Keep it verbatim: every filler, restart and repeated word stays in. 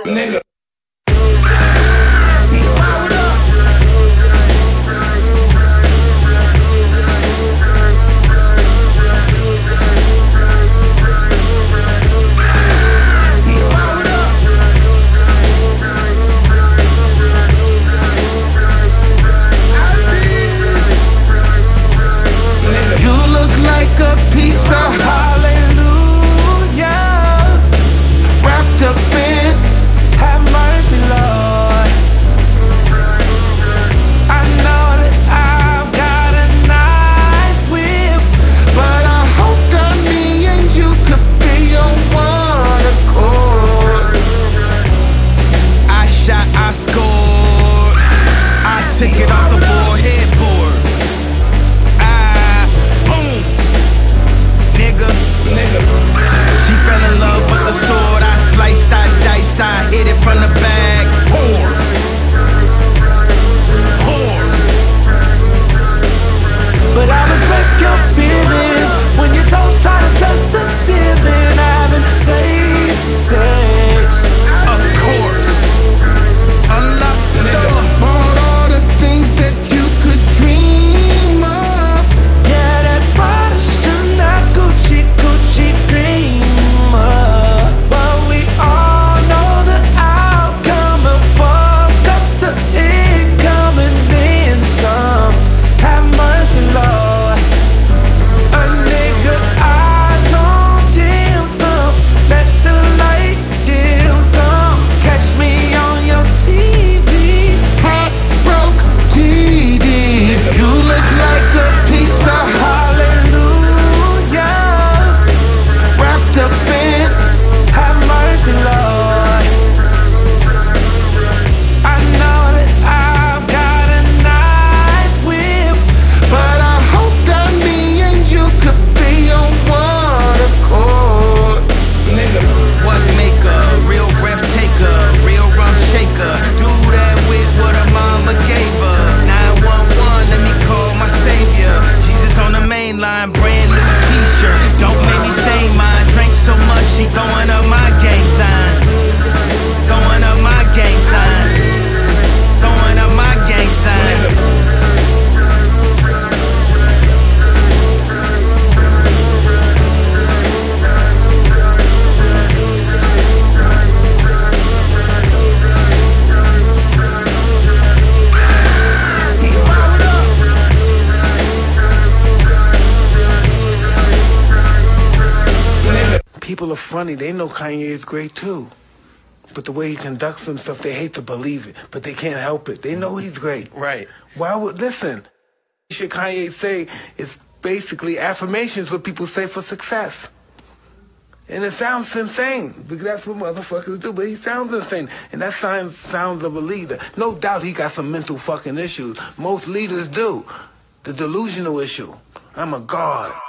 Nigga. Took it off the board, headboard. Ah, boom, nigga. nigga. She fell in love with the sword. I sliced, I diced, I hit it from the bag. Whore, whore. But I respect your feelings when your toes try to touch the ceiling. Having safe sex, of course. Unlock the door. Brand new t-shirt, don't make me stain mine. Drank so much, she throwing up my gang sign. Throwing up my gang sign. Throwing up my gang sign. People are funny. They know Kanye is great too. But the way he conducts himself, they hate to believe it. But they can't help it. They know he's great. Right. Why would, listen, shit Kanye say is basically affirmations what people say for success. And it sounds insane, because that's what motherfuckers do. But he sounds insane. And that sounds, sounds of a leader. No doubt he got some mental fucking issues. Most leaders do. The delusional issue. I'm a god.